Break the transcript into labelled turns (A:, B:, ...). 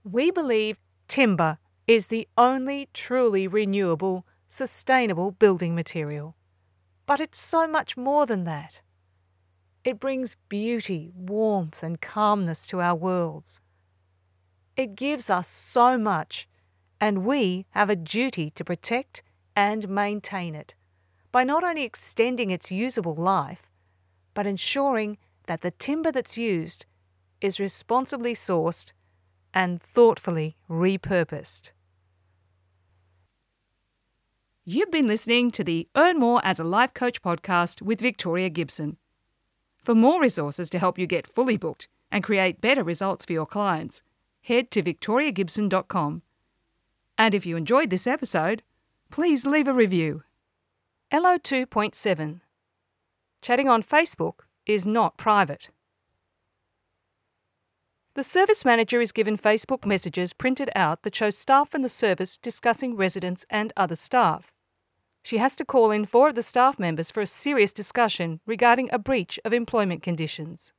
A: We believe timber is the only truly renewable, sustainable building material. But it's so much more than that. It brings beauty, warmth and calmness to our worlds. It gives us so much, and we have a duty to protect and maintain it by not only extending its usable life, but ensuring that the timber that's used is responsibly sourced and thoughtfully repurposed.
B: You've been listening to the Earn More as a Life Coach podcast with Victoria Gibson. For more resources to help you get fully booked and create better results for your clients, head to victoriagibson.com. And if you enjoyed this episode, please leave a review.
A: LO 2.7. Chatting on Facebook is not private. The service manager is given Facebook messages printed out that show staff from the service discussing residents and other staff. She has to call in 4 of the staff members for a serious discussion regarding a breach of employment conditions.